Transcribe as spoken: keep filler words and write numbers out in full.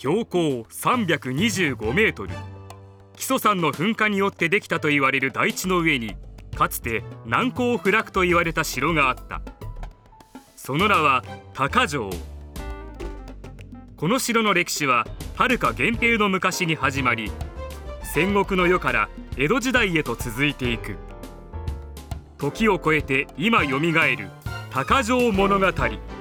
標高さんびゃくにじゅうごメートル、木曽山の噴火によってできたと言われる台地の上に、かつて難攻不落と言われた城があった。その名は高城。この城の歴史は遥か源平の昔に始まり、戦国の世から江戸時代へと続いていく。時を超えて今よみがえる高城物語。